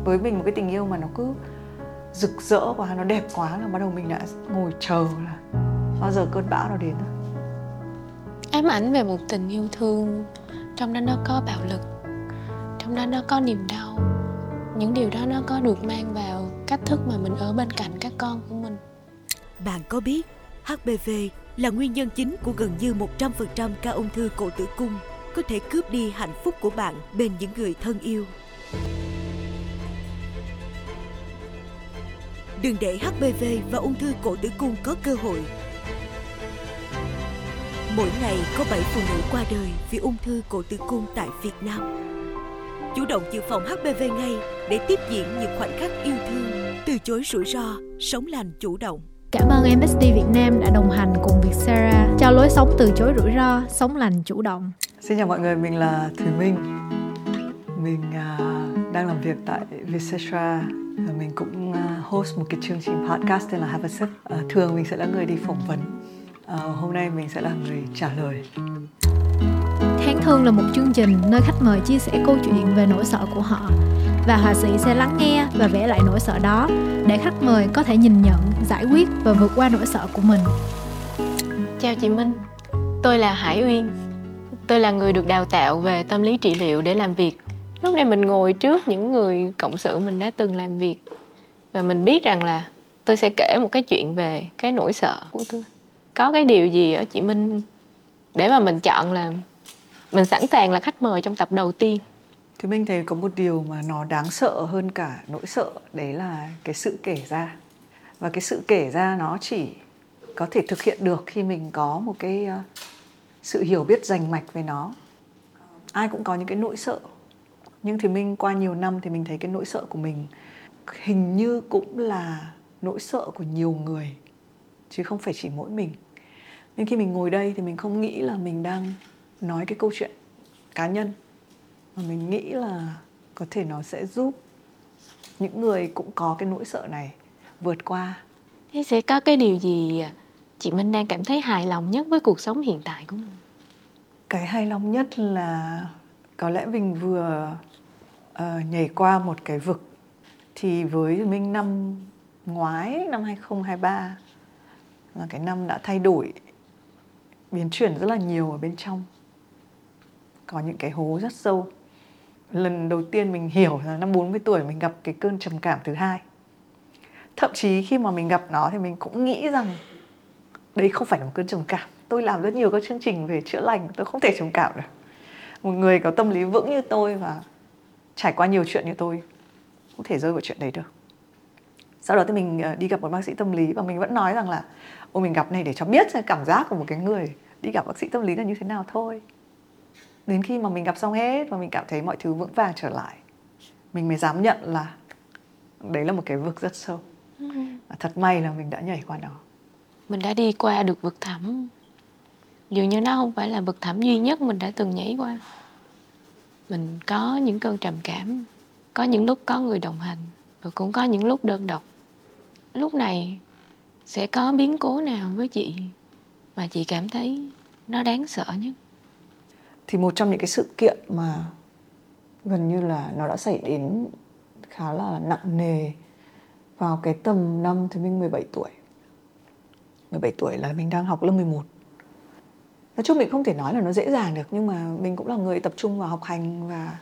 với mình một cái tình yêu mà nó cứ rực rỡ quá, nó đẹp quá là bắt đầu mình đã ngồi chờ là bao giờ cơn bão nó đến rồi. Ám ảnh về một tình yêu thương, trong đó nó có bạo lực, trong đó nó có niềm đau. Những điều đó nó có được mang vào cách thức mà mình ở bên cạnh các con của mình. Bạn có biết HPV là nguyên nhân chính của gần như 100% ca ung thư cổ tử cung, có thể cướp đi hạnh phúc của bạn bên những người thân yêu. Đừng để HPV và ung thư cổ tử cung có cơ hội. Mỗi ngày có 7 phụ nữ qua đời vì ung thư cổ tử cung tại Việt Nam. Chủ động dự phòng HPV ngay để tiếp diễn những khoảnh khắc yêu thương, từ chối rủi ro, sống lành chủ động. Cảm ơn MSD Việt Nam đã đồng hành cùng Vietcetera, trao lối sống từ chối rủi ro, sống lành chủ động. Xin chào mọi người, mình là Thùy Minh. Mình đang làm việc tại Vietcetera. Mình cũng host một cái chương trình podcast tên là Have a Sip. Thường mình sẽ là người đi phỏng vấn. Hôm nay mình sẽ là người trả lời. Tháng Thương là một chương trình nơi khách mời chia sẻ câu chuyện về nỗi sợ của họ, và họa sĩ sẽ lắng nghe và vẽ lại nỗi sợ đó để khách mời có thể nhìn nhận, giải quyết và vượt qua nỗi sợ của mình. Chào chị Minh, tôi là Hải Uyên. Tôi là người được đào tạo về tâm lý trị liệu để làm việc. Lúc này mình ngồi trước những người cộng sự mình đã từng làm việc, và mình biết rằng là tôi sẽ kể một cái chuyện về cái nỗi sợ của tôi. Có cái điều gì ở chị Minh để mà mình chọn là mình sẵn sàng là khách mời trong tập đầu tiên? Thì mình thấy có một điều mà nó đáng sợ hơn cả nỗi sợ, đấy là cái sự kể ra. Và cái sự kể ra nó chỉ có thể thực hiện được khi mình có một cái sự hiểu biết rành mạch về nó. Ai cũng có những cái nỗi sợ, nhưng thì mình qua nhiều năm thì mình thấy cái nỗi sợ của mình hình như cũng là nỗi sợ của nhiều người, chứ không phải chỉ mỗi mình. Nên khi mình ngồi đây thì mình không nghĩ là mình đang nói cái câu chuyện cá nhân, mà mình nghĩ là có thể nó sẽ giúp những người cũng có cái nỗi sợ này vượt qua. Thế sẽ có cái điều gì chị Minh đang cảm thấy hài lòng nhất với cuộc sống hiện tại của mình? Cái hài lòng nhất là có lẽ mình vừa nhảy qua một cái vực. Thì với mình năm ngoái, năm 2023 là cái năm đã thay đổi, biến chuyển rất là nhiều ở bên trong. Có những cái hố rất sâu. Lần đầu tiên mình hiểu là năm 40 tuổi mình gặp cái cơn trầm cảm thứ hai. Thậm chí khi mà mình gặp nó thì mình cũng nghĩ rằng đây không phải là một cơn trầm cảm. Tôi làm rất nhiều các chương trình về chữa lành, tôi không thể trầm cảm được. Một người có tâm lý vững như tôi và trải qua nhiều chuyện như tôi không thể rơi vào chuyện đấy được. Sau đó thì mình đi gặp một bác sĩ tâm lý, và mình vẫn nói rằng là mình gặp này để cho biết cảm giác của một cái người đi gặp bác sĩ tâm lý là như thế nào thôi. Đến khi mà mình gặp xong hết và mình cảm thấy mọi thứ vững vàng trở lại, mình mới dám nhận là đấy là một cái vực rất sâu. Và thật may là mình đã nhảy qua nó. Mình đã đi qua được vực thẳm. Dường như nó không phải là vực thẳm duy nhất mình đã từng nhảy qua. Mình có những cơn trầm cảm, có những lúc có người đồng hành, và cũng có những lúc đơn độc. Lúc này sẽ có biến cố nào với chị mà chị cảm thấy nó đáng sợ nhất? Thì một trong những cái sự kiện mà gần như là nó đã xảy đến khá là nặng nề vào cái tầm năm thì mình 17 tuổi. 17 tuổi là mình đang học lớp 11. Nói chung mình không thể nói là nó dễ dàng được, nhưng mà mình cũng là người tập trung vào học hành và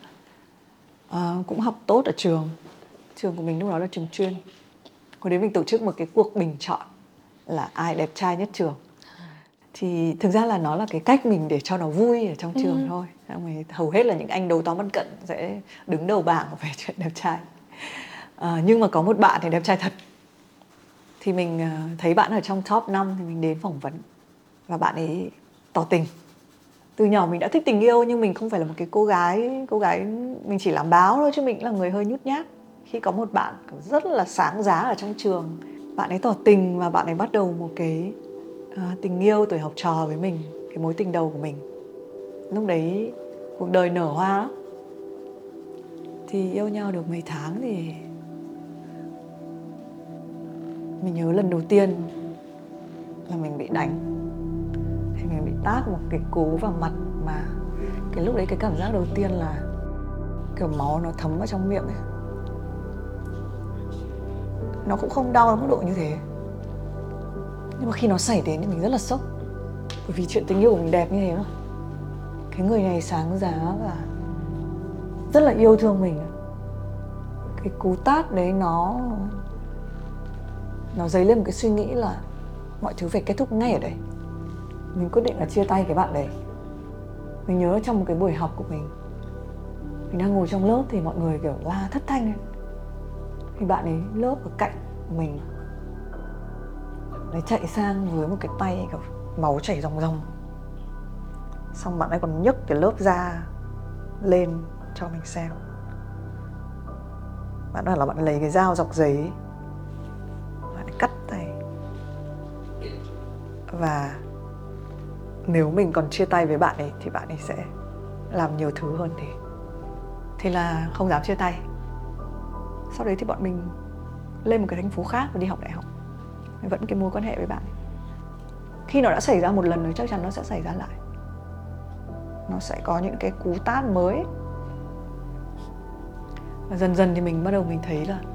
cũng học tốt ở trường. Trường của mình lúc đó là trường chuyên. Hồi đấy mình tổ chức một cái cuộc bình chọn là ai đẹp trai nhất trường. Thì thực ra là nó là cái cách mình để cho nó vui ở trong trường thôi. Hầu hết là những anh đầu to mắt cận sẽ đứng đầu bảng về chuyện đẹp trai. Nhưng mà có một bạn thì đẹp trai thật. Thì mình thấy bạn ở trong top 5 thì mình đến phỏng vấn. Và bạn ấy tỏ tình. Từ nhỏ mình đã thích tình yêu, nhưng mình không phải là một cái cô gái mình chỉ làm báo thôi, chứ mình cũng là người hơi nhút nhát. Khi có một bạn rất là sáng giá ở trong trường, bạn ấy tỏ tình và bạn ấy bắt đầu một cái tình yêu tuổi học trò với mình, cái mối tình đầu của mình. Lúc đấy cuộc đời nở hoa lắm. Thì yêu nhau được mấy tháng thì mình nhớ lần đầu tiên là mình bị đánh. Thì mình bị tát một cái cú vào mặt mà cái lúc đấy cái cảm giác đầu tiên là kiểu máu nó thấm vào trong miệng ấy. nó cũng không đau đến mức độ như thế. Nhưng mà khi nó xảy đến thì mình rất là sốc. Bởi vì chuyện tình yêu của mình đẹp như thế mà. Cái người này sáng giá và rất là yêu thương mình. Cái cú tát đấy nó dấy lên một cái suy nghĩ là mọi thứ phải kết thúc ngay ở đây. Mình quyết định là chia tay cái bạn đấy. Mình nhớ trong một cái buổi học của mình đang ngồi trong lớp thì mọi người kiểu la thất thanh. Thì bạn ấy lớp ở cạnh mình đấy chạy sang với một cái tay kiểu máu chảy ròng ròng. Xong bạn ấy còn nhấc cái lớp da lên cho mình xem. Bạn bảo là bạn lấy cái dao dọc giấy, bạn ấy cắt tay. Và nếu mình còn chia tay với bạn ấy thì bạn ấy sẽ làm nhiều thứ hơn thế. Thế là không dám chia tay. Sau đấy thì bọn mình lên một cái thành phố khác và đi học đại học. Vẫn cái mối quan hệ với bạn ấy. Khi nó đã xảy ra một lần rồi chắc chắn nó sẽ xảy ra lại. Nó sẽ có những cái cú tát mới. Và dần dần thì mình bắt đầu mình thấy là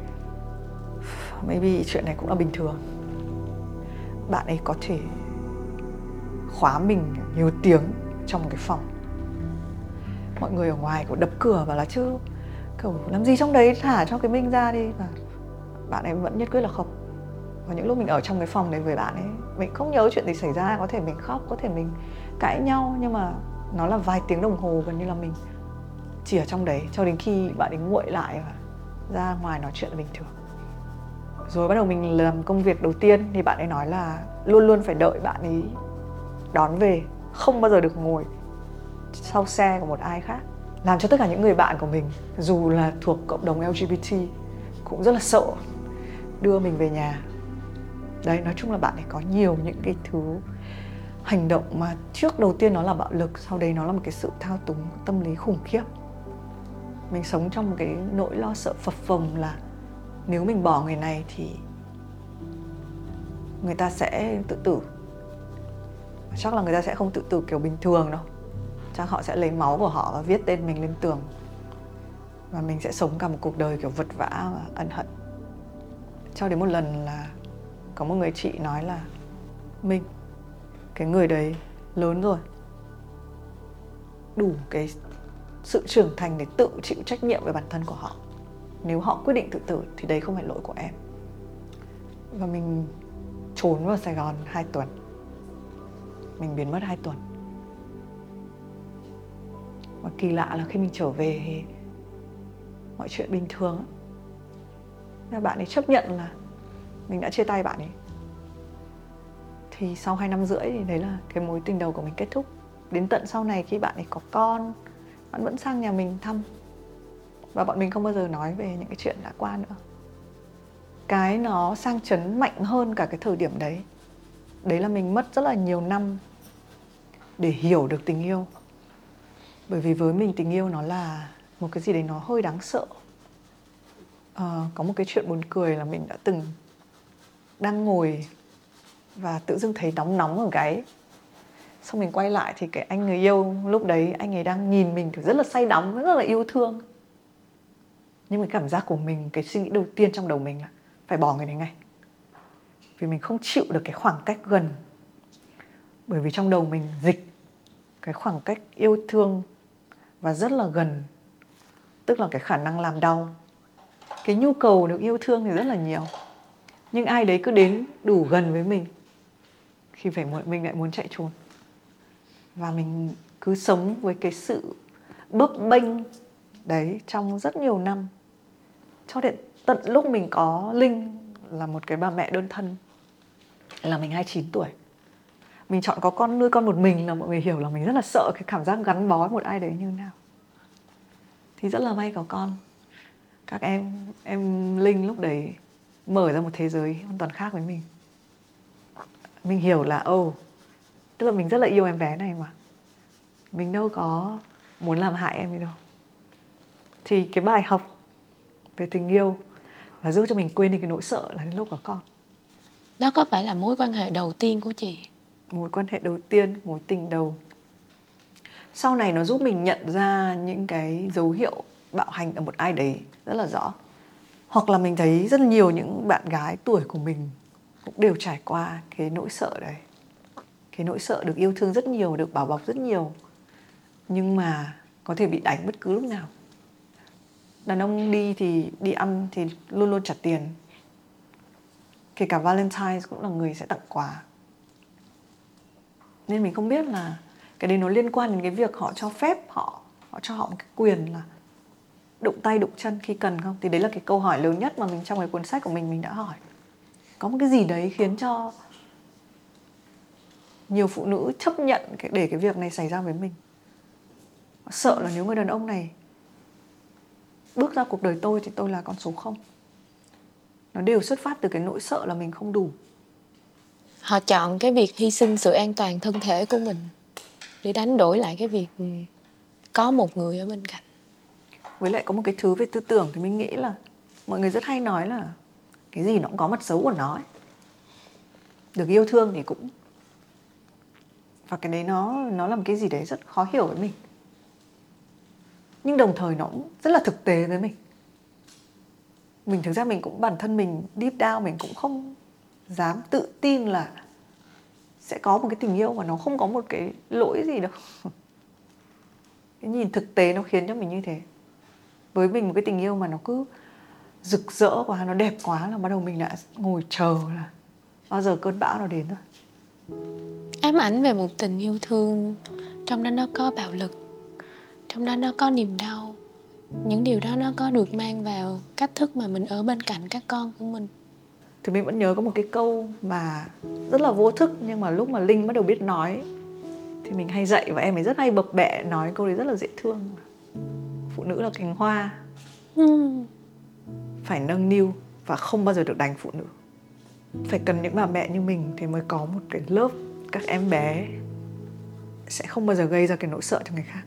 maybe chuyện này cũng là bình thường. Bạn ấy có thể khóa mình nhiều tiếng trong một cái phòng. Mọi người ở ngoài cũng đập cửa và là chứ kiểu làm gì trong đấy, thả cho cái Minh ra đi. Và bạn ấy vẫn nhất quyết là không. Và những lúc mình ở trong cái phòng đấy với bạn ấy, mình không nhớ chuyện gì xảy ra. Có thể mình khóc, có thể mình cãi nhau, nhưng mà nó là vài tiếng đồng hồ gần như là mình chỉ ở trong đấy cho đến khi bạn ấy nguội lại và ra ngoài nói chuyện là bình thường. Rồi bắt đầu mình làm công việc đầu tiên thì bạn ấy nói là luôn luôn phải đợi bạn ấy đón về, không bao giờ được ngồi sau xe của một ai khác. Làm cho tất cả những người bạn của mình, dù là thuộc cộng đồng LGBT, cũng rất là sợ đưa mình về nhà. Đấy, nói chung là bạn ấy có nhiều những cái thứ hành động mà trước đầu tiên nó là bạo lực, sau đấy nó là một cái sự thao túng tâm lý khủng khiếp. Mình sống trong một cái nỗi lo sợ phập phồng là nếu mình bỏ người này thì người ta sẽ tự tử. Chắc là người ta sẽ không tự tử kiểu bình thường đâu. Chắc họ sẽ lấy máu của họ và viết tên mình lên tường. Và mình sẽ sống cả một cuộc đời kiểu vật vã và ân hận. Cho đến một lần là có một người chị nói là Minh, cái người đấy lớn rồi, đủ cái sự trưởng thành để tự chịu trách nhiệm về bản thân của họ. Nếu họ quyết định tự tử thì đấy không phải lỗi của em. Và mình trốn vào Sài Gòn 2 tuần. Mình biến mất 2 tuần. Và kỳ lạ là khi mình trở về thì mọi chuyện bình thường. Bạn ấy chấp nhận là mình đã chia tay bạn ấy. Thì sau 2 năm rưỡi thì đấy là cái mối tình đầu của mình kết thúc. Đến tận sau này khi bạn ấy có con, bạn vẫn sang nhà mình thăm. Và bọn mình không bao giờ nói về những cái chuyện đã qua nữa. Cái nó sang chấn mạnh hơn cả cái thời điểm đấy, đấy là mình mất rất là nhiều năm để hiểu được tình yêu. Bởi vì với mình tình yêu nó là một cái gì đấy nó hơi đáng sợ. Có một cái chuyện buồn cười là mình đã từng đang ngồi và tự dưng thấy nóng nóng ở gáy. Xong mình quay lại thì cái anh người yêu lúc đấy, anh ấy đang nhìn mình kiểu rất là say đắm, rất là yêu thương. Nhưng cái cảm giác của mình, cái suy nghĩ đầu tiên trong đầu mình là phải bỏ người này ngay. Vì mình không chịu được cái khoảng cách gần. Bởi vì trong đầu mình dịch cái khoảng cách yêu thương và rất là gần, tức là cái khả năng làm đau. Cái nhu cầu được yêu thương thì rất là nhiều, nhưng ai đấy cứ đến đủ gần với mình thì mình lại muốn chạy trốn. Và mình cứ sống với cái sự bấp bênh đấy trong rất nhiều năm. Cho đến tận lúc mình có Linh là một cái bà mẹ đơn thân, là mình 29 tuổi. Mình chọn có con, nuôi con một mình là mọi người hiểu là mình rất là sợ cái cảm giác gắn bó với một ai đấy như nào. Thì rất là may có con. Các em Linh lúc đấy mở ra một thế giới hoàn toàn khác với mình. Mình hiểu là tức là mình rất là yêu em bé này mà. Mình đâu có muốn làm hại em gì đâu. Thì cái bài học về tình yêu là giúp cho mình quên đi cái nỗi sợ là đến lúc có con. Đó có phải là mối quan hệ đầu tiên của chị? Mối quan hệ đầu tiên, mối tình đầu. Sau này nó giúp mình nhận ra những cái dấu hiệu bạo hành ở một ai đấy rất là rõ. Hoặc là mình thấy rất nhiều những bạn gái tuổi của mình cũng đều trải qua cái nỗi sợ đấy. Cái nỗi sợ được yêu thương rất nhiều, được bảo bọc rất nhiều, nhưng mà có thể bị đánh bất cứ lúc nào. Đàn ông đi ăn thì luôn luôn trả tiền. Kể cả Valentine cũng là người sẽ tặng quà. Nên mình không biết là cái đấy nó liên quan đến cái việc họ cho phép họ cho họ một cái quyền là đụng tay đụng chân khi cần không? Thì đấy là cái câu hỏi lớn nhất mà mình trong cái cuốn sách của mình đã hỏi. Có một cái gì đấy khiến cho nhiều phụ nữ chấp nhận để cái việc này xảy ra với mình. Họ sợ là nếu người đàn ông này bước ra cuộc đời tôi thì tôi là con số 0. Nó đều xuất phát từ cái nỗi sợ là mình không đủ. Họ chọn cái việc hy sinh sự an toàn thân thể của mình để đánh đổi lại cái việc có một người ở bên cạnh. Với lại có một cái thứ về tư tưởng thì mình nghĩ là mọi người rất hay nói là cái gì nó cũng có mặt xấu của nó ấy. Được yêu thương thì cũng, và cái đấy nó là một cái gì đấy rất khó hiểu với mình. Nhưng đồng thời nó cũng rất là thực tế với mình. Mình thực ra mình cũng, bản thân mình deep down mình cũng không dám tự tin là sẽ có một cái tình yêu mà nó không có một cái lỗi gì đâu. Cái nhìn thực tế nó khiến cho mình như thế. Với mình một cái tình yêu mà nó cứ rực rỡ quá, nó đẹp quá là bắt đầu mình đã ngồi chờ là bao giờ cơn bão nó đến rồi. Ám ảnh về một tình yêu thương, trong đó nó có bạo lực, trong đó nó có niềm đau. Những điều đó nó có được mang vào cách thức mà mình ở bên cạnh các con của mình. Thì mình vẫn nhớ có một cái câu mà rất là vô thức, nhưng mà lúc mà Linh bắt đầu biết nói thì mình hay dạy và em ấy rất hay bập bẹ nói câu đấy rất là dễ thương. Phụ nữ là cành hoa, phải nâng niu và không bao giờ được đánh phụ nữ. Phải cần những bà mẹ như mình thì mới có một cái lớp các em bé sẽ không bao giờ gây ra cái nỗi sợ cho người khác.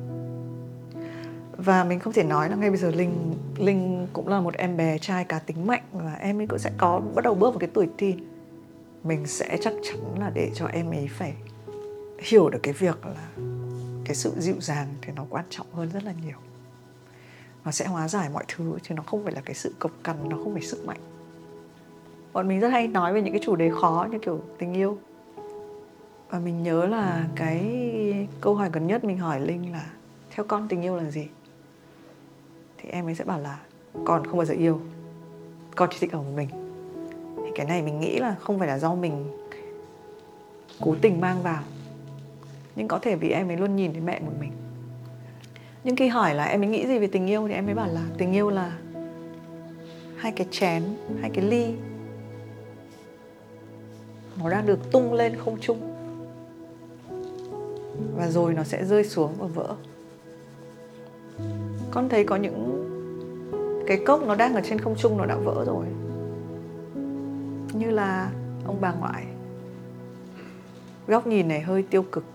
Và mình không thể nói là ngay bây giờ Linh cũng là một em bé trai cá tính mạnh và em ấy cũng sẽ có bắt đầu bước vào cái tuổi teen. Mình sẽ chắc chắn là để cho em ấy phải hiểu được cái việc là cái sự dịu dàng thì nó quan trọng hơn rất là nhiều. Nó sẽ hóa giải mọi thứ chứ nó không phải là cái sự cộc cằn, nó không phải sức mạnh. Bọn mình rất hay nói về những cái chủ đề khó như kiểu tình yêu. Và mình nhớ là cái câu hỏi gần nhất mình hỏi Linh là theo con tình yêu là gì? Thì em ấy sẽ bảo là con không bao giờ yêu, con chỉ thích ở một mình. Thì cái này mình nghĩ là không phải là do mình cố tình mang vào, nhưng có thể vì em ấy luôn nhìn thấy mẹ một mình. Nhưng khi hỏi là em ấy nghĩ gì về tình yêu thì em ấy bảo là tình yêu là hai cái chén, hai cái ly, nó đang được tung lên không trung và rồi nó sẽ rơi xuống và vỡ. Con thấy có những cái cốc nó đang ở trên không trung nó đã vỡ rồi, như là ông bà ngoại. Góc nhìn này hơi tiêu cực.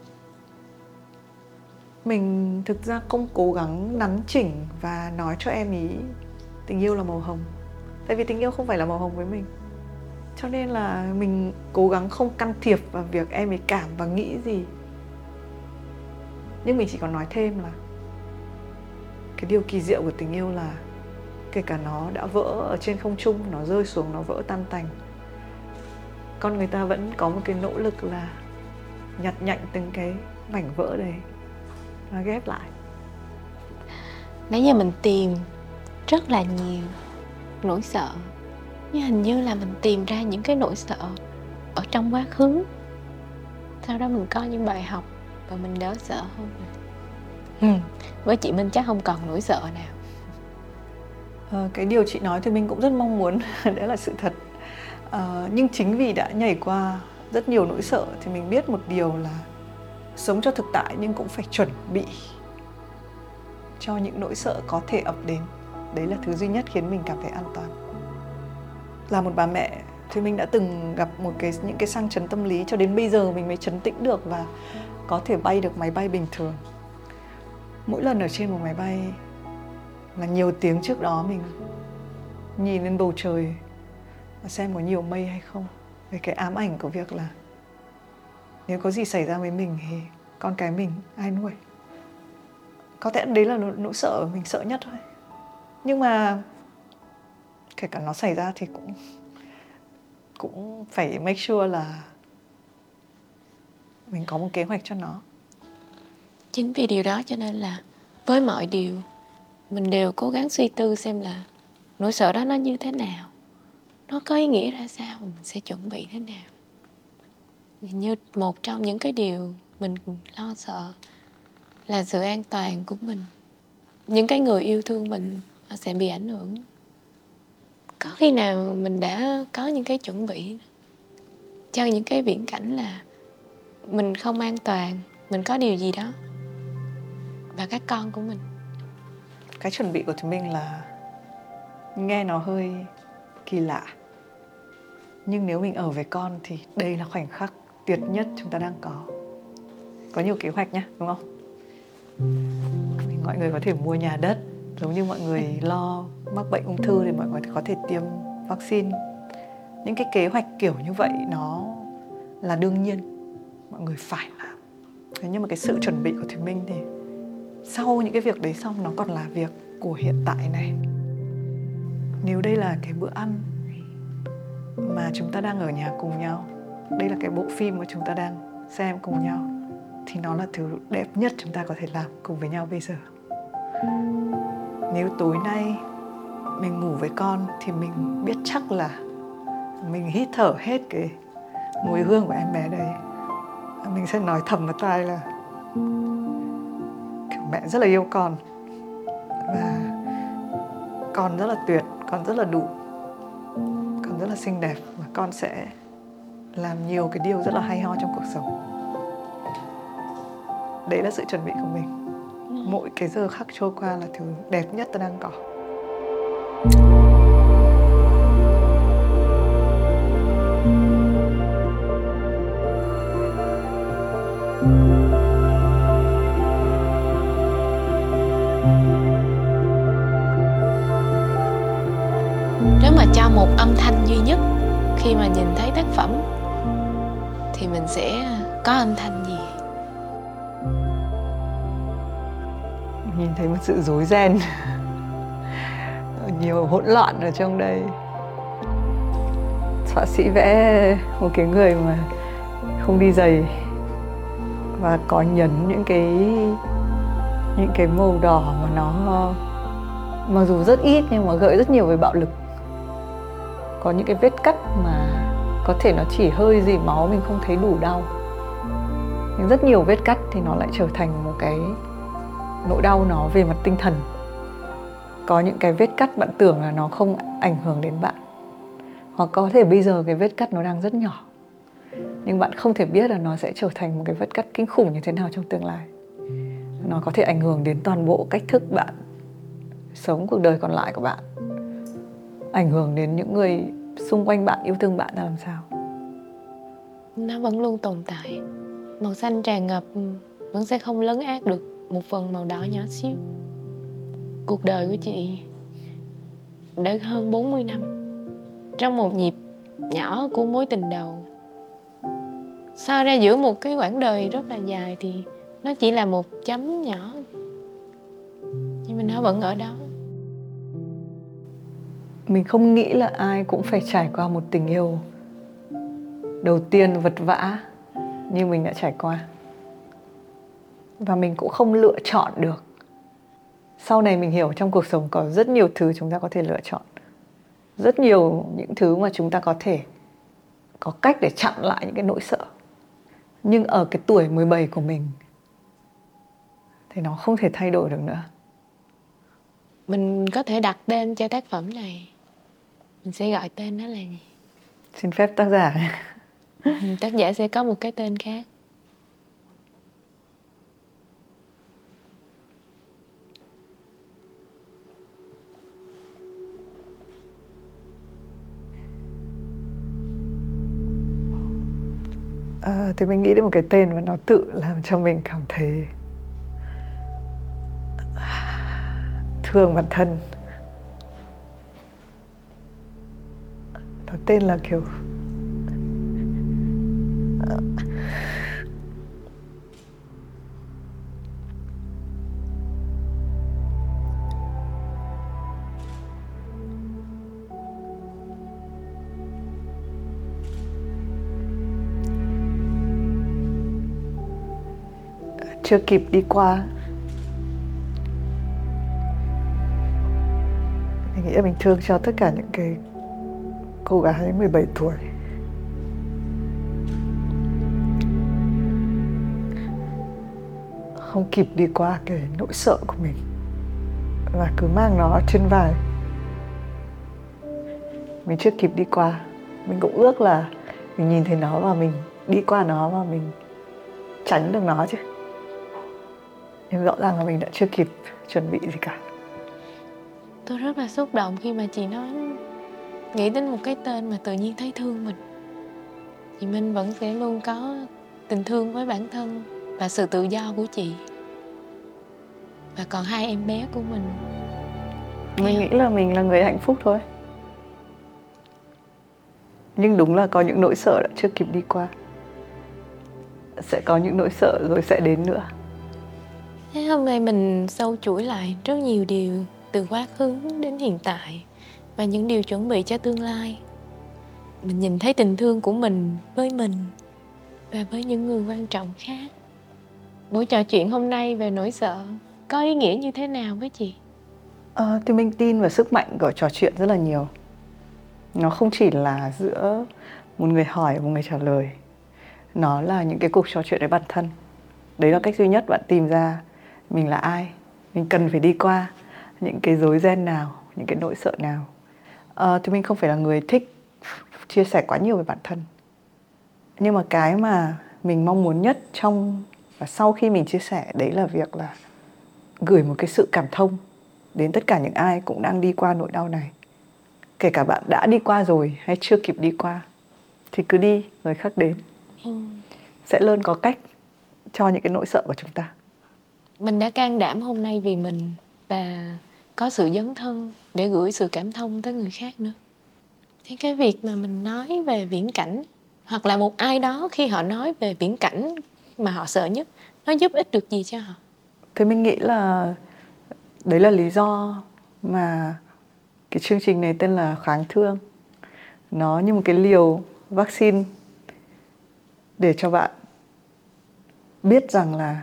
Mình thực ra không cố gắng nắn chỉnh và nói cho em ý tình yêu là màu hồng, tại vì tình yêu không phải là màu hồng với mình. Cho nên là mình cố gắng không can thiệp vào việc em ấy cảm và nghĩ gì. Nhưng mình chỉ còn nói thêm là cái điều kỳ diệu của tình yêu là kể cả nó đã vỡ ở trên không trung, nó rơi xuống, nó vỡ tan tành, con người ta vẫn có một cái nỗ lực là nhặt nhạnh từng cái mảnh vỡ đấy và ghép lại. Nãy giờ mình tìm rất là nhiều nỗi sợ, nhưng hình như là mình tìm ra những cái nỗi sợ ở trong quá khứ. Sau đó mình có những bài học và mình đỡ sợ hơn. Với chị Minh chắc không còn nỗi sợ nào. Cái điều chị nói thì mình cũng rất mong muốn đấy là sự thật. Nhưng chính vì đã nhảy qua rất nhiều nỗi sợ thì mình biết một điều là sống cho thực tại nhưng cũng phải chuẩn bị cho những nỗi sợ có thể ập đến. Đấy là thứ duy nhất khiến mình cảm thấy an toàn. Là một bà mẹ thì mình đã từng gặp những cái sang chấn tâm lý, cho đến bây giờ mình mới trấn tĩnh được và có thể bay được máy bay bình thường. Mỗi lần ở trên một máy bay là nhiều tiếng trước đó mình nhìn lên bầu trời và xem có nhiều mây hay không. Về cái ám ảnh của việc là nếu có gì xảy ra với mình thì con cái mình ai nuôi. Có thể đấy là nỗi sợ mình sợ nhất thôi. Nhưng mà kể cả nó xảy ra thì cũng phải make sure là mình có một kế hoạch cho nó. Chính vì điều đó cho nên là với mọi điều mình đều cố gắng suy tư xem là nỗi sợ đó nó như thế nào, nó có ý nghĩa ra sao, mình sẽ chuẩn bị thế nào. Như một trong những cái điều mình lo sợ là sự an toàn của mình. Những cái người yêu thương mình họ sẽ bị ảnh hưởng. Có khi nào mình đã có những cái chuẩn bị cho những cái viễn cảnh là mình không an toàn, mình có điều gì đó và các con của mình. Cái chuẩn bị của chúng mình là nghe nó hơi kỳ lạ, nhưng nếu mình ở với con thì đây là khoảnh khắc tuyệt nhất chúng ta đang có. Có nhiều kế hoạch nhá, đúng không? Mọi người có thể mua nhà đất, giống như mọi người lo mắc bệnh ung thư thì mọi người có thể tiêm vaccine. Những cái kế hoạch kiểu như vậy nó là đương nhiên, mọi người phải làm. Thế nhưng mà cái sự chuẩn bị của Thùy Minh thì sau những cái việc đấy xong nó còn là việc của hiện tại này. Nếu đây là cái bữa ăn mà chúng ta đang ở nhà cùng nhau, đây là cái bộ phim mà chúng ta đang xem cùng nhau, thì nó là thứ đẹp nhất chúng ta có thể làm cùng với nhau bây giờ. Nếu tối nay mình ngủ với con thì mình biết chắc là mình hít thở hết cái mùi hương của em bé đấy. Mình sẽ nói thầm vào tai là mẹ rất là yêu con, và con rất là tuyệt, con rất là đủ, con rất là xinh đẹp, và con sẽ làm nhiều cái điều rất là hay ho trong cuộc sống. Đấy là sự chuẩn bị của mình. Mỗi cái giờ khắc trôi qua là thứ đẹp nhất ta đang có. Nếu mà cho một âm thanh duy nhất khi mà nhìn thấy tác phẩm thì mình sẽ có âm thanh gì? Nhìn thấy một sự rối ren, nhiều hỗn loạn ở trong đây. Họa sĩ vẽ một cái người mà không đi giày và có nhấn những cái màu đỏ mà nó mặc dù rất ít nhưng mà gợi rất nhiều về bạo lực. Có những cái vết cắt mà có thể nó chỉ hơi dì máu, mình không thấy đủ đau, nhưng rất nhiều vết cắt thì nó lại trở thành một cái nỗi đau nó về mặt tinh thần. Có những cái vết cắt bạn tưởng là nó không ảnh hưởng đến bạn, hoặc có thể bây giờ cái vết cắt nó đang rất nhỏ, nhưng bạn không thể biết là nó sẽ trở thành một cái vết cắt kinh khủng như thế nào trong tương lai. Nó có thể ảnh hưởng đến toàn bộ cách thức bạn sống cuộc đời còn lại của bạn, ảnh hưởng đến những người xung quanh bạn yêu thương bạn ra làm sao. Nó vẫn luôn tồn tại. Màu xanh tràn ngập vẫn sẽ không lấn át được một phần màu đỏ nhỏ xíu. Cuộc đời của chị đã hơn 40 năm trong một nhịp nhỏ của mối tình đầu. So ra giữa một cái quãng đời rất là dài thì nó chỉ là một chấm nhỏ, nhưng mà nó vẫn ở đó. Mình không nghĩ là ai cũng phải trải qua một tình yêu đầu tiên vật vã như mình đã trải qua. Và mình cũng không lựa chọn được. Sau này mình hiểu trong cuộc sống có rất nhiều thứ chúng ta có thể lựa chọn. Rất nhiều những thứ mà chúng ta có thể có cách để chặn lại những cái nỗi sợ. Nhưng ở cái tuổi 17 của mình thì nó không thể thay đổi được nữa. Mình có thể đặt tên cho tác phẩm này. Mình sẽ gọi tên nó là gì? Xin phép tác giả. Tác giả sẽ có một cái tên khác. Thì mình nghĩ đến một cái tên mà nó tự làm cho mình cảm thấy thương bản thân. Nó tên là kiểu chưa kịp đi qua. Mình nghĩ là mình thương cho tất cả những cái cô gái 17 tuổi không kịp đi qua cái nỗi sợ của mình và cứ mang nó trên vai. Mình chưa kịp đi qua. Mình cũng ước là mình nhìn thấy nó và mình đi qua nó và mình tránh được nó chứ. Nhưng rõ ràng là mình đã chưa kịp chuẩn bị gì cả. Tôi rất là xúc động khi mà chị nói, nghĩ đến một cái tên mà tự nhiên thấy thương mình. Chị Minh vẫn sẽ luôn có tình thương với bản thân và sự tự do của chị. Và còn hai em bé của mình. Mình nghĩ là mình là người hạnh phúc thôi. Nhưng đúng là có những nỗi sợ đã chưa kịp đi qua. Sẽ có những nỗi sợ rồi sẽ đến nữa. Thế hôm nay mình sâu chuỗi lại rất nhiều điều từ quá khứ đến hiện tại và những điều chuẩn bị cho tương lai. Mình nhìn thấy tình thương của mình với mình và với những người quan trọng khác. Buổi trò chuyện hôm nay về nỗi sợ có ý nghĩa như thế nào với chị? Thì mình tin vào sức mạnh của trò chuyện rất là nhiều. Nó không chỉ là giữa một người hỏi và một người trả lời. Nó là những cái cuộc trò chuyện với bản thân. Đấy là cách duy nhất bạn tìm ra mình là ai, mình cần phải đi qua những cái rối ren nào, những cái nỗi sợ nào. Thì mình không phải là người thích chia sẻ quá nhiều về bản thân. Nhưng mà cái mà mình mong muốn nhất trong và sau khi mình chia sẻ đấy là việc là gửi một cái sự cảm thông đến tất cả những ai cũng đang đi qua nỗi đau này. Kể cả bạn đã đi qua rồi hay chưa kịp đi qua thì cứ đi, người khác đến. Sẽ luôn có cách cho những cái nỗi sợ của chúng ta. Mình đã can đảm hôm nay vì mình và có sự dấn thân để gửi sự cảm thông tới người khác nữa. Thì cái việc mà mình nói về viễn cảnh hoặc là một ai đó khi họ nói về viễn cảnh mà họ sợ nhất, nó giúp ích được gì cho họ? Thế mình nghĩ là đấy là lý do mà cái chương trình này tên là Kháng Thương. Nó như một cái liều vaccine để cho bạn biết rằng là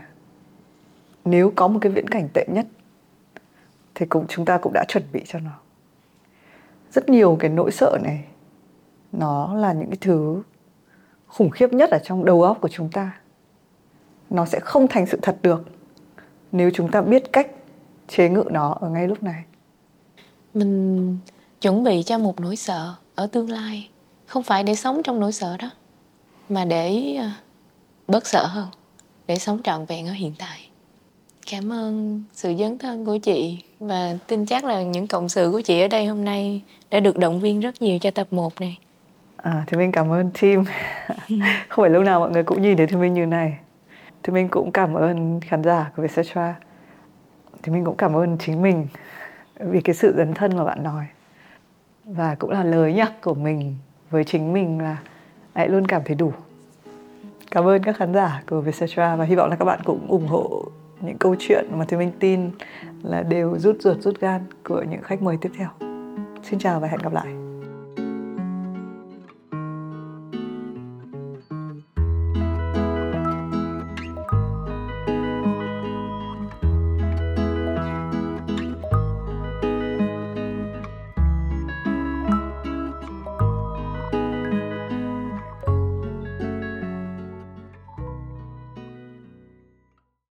nếu có một cái viễn cảnh tệ nhất thì chúng ta cũng đã chuẩn bị cho nó. Rất nhiều cái nỗi sợ này nó là những cái thứ khủng khiếp nhất ở trong đầu óc của chúng ta. Nó sẽ không thành sự thật được nếu chúng ta biết cách chế ngự nó ở ngay lúc này. Mình chuẩn bị cho một nỗi sợ ở tương lai, không phải để sống trong nỗi sợ đó, mà để bớt sợ hơn, để sống trọn vẹn ở hiện tại. Cảm ơn sự dấn thân của chị và tin chắc là những cộng sự của chị ở đây hôm nay đã được động viên rất nhiều cho tập 1 này. Thì mình cảm ơn team. Không phải lúc nào mọi người cũng nhìn thấy Thì Minh như này. Thì mình cũng cảm ơn khán giả của Vietcetera. Thì mình cũng cảm ơn chính mình vì cái sự dấn thân mà bạn nói. Và cũng là lời nhắc của mình với chính mình là hãy luôn cảm thấy đủ. Cảm ơn các khán giả của Vietcetera và hy vọng là các bạn cũng ủng hộ những câu chuyện mà Thì Minh tin là đều rút ruột rút gan của những khách mời tiếp theo. Xin chào và hẹn gặp lại.